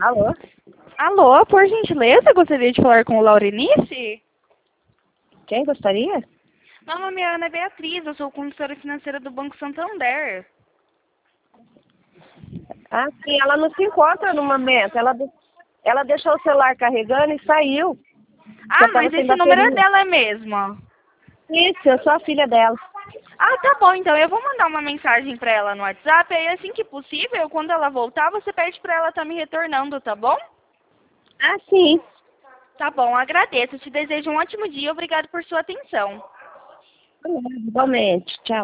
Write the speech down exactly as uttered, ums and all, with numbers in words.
Alô? Alô, por gentileza, gostaria de falar com o Laurenice? Quem gostaria? Meu nome é Ana Beatriz, eu sou consultora financeira do Banco Santander. Ah, sim, ela não se encontra no momento. Ela, de- ela deixou o celular carregando e saiu. Ah, Já tava mas sem esse número é bateria. dela mesmo. Isso, eu sou a filha dela. Ah, tá bom, então eu vou mandar uma mensagem pra ela no WhatsApp, aí assim que possível, quando ela voltar, você pede pra ela estar me retornando, tá bom? Ah, sim. Tá bom, agradeço. Te desejo um ótimo dia, obrigado por sua atenção. Igualmente. Tchau.